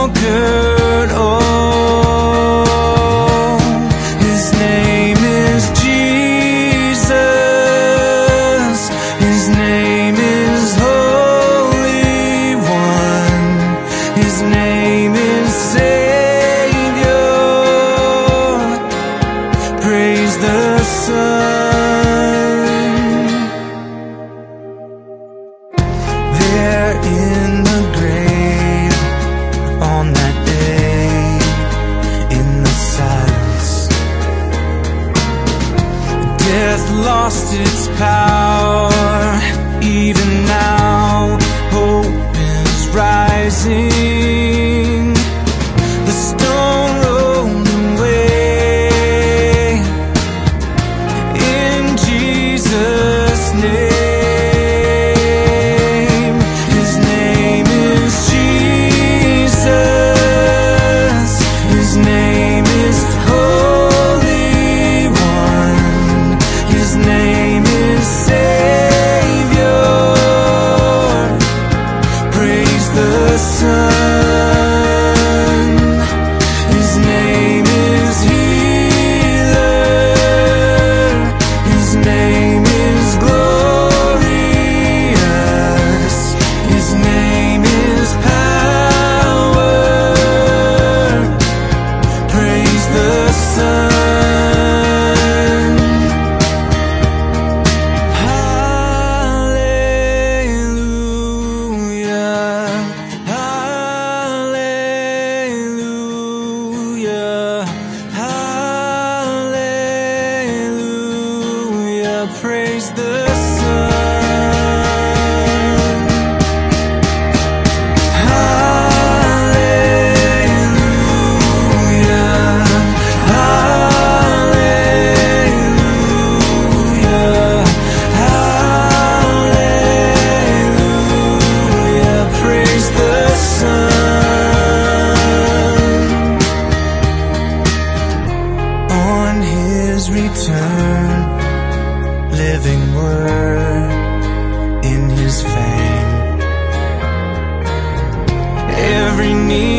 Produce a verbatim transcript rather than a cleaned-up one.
conquered all. His name is Jesus. His name is Holy One. His name is Savior. Praise the Son. There in the grave on that day, in the silence, death lost its power. Even now, hope is rising. The stone rolled away in Jesus' name. Praise the Son. Hallelujah, hallelujah, hallelujah. Praise the Son. On His return, living word in His fame, every knee